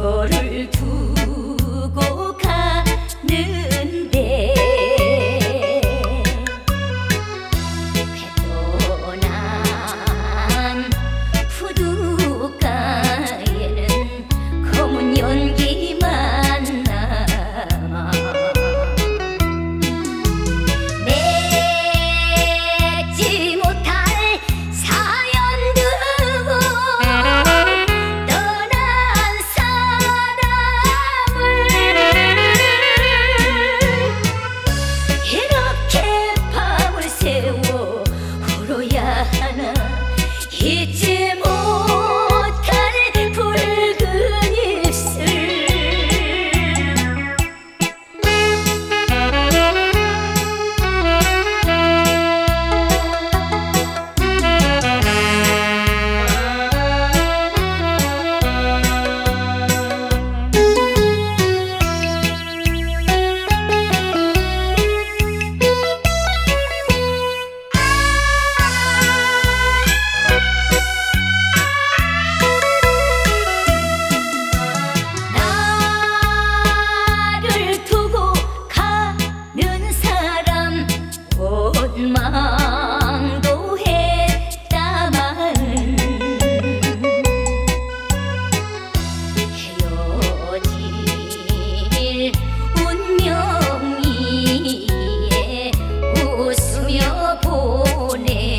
너를 두고 가는데 배떠난 부둣가에는 검은 연기만 남아 맺지 못할 사연 두고 떠난 사람을 이렇게 밤을 새워 울어야 하나 잊지 못할 붉은 입술 나를 두고 가는 사람 원망도 했다마는 헤어질 운명이에 웃으며 보내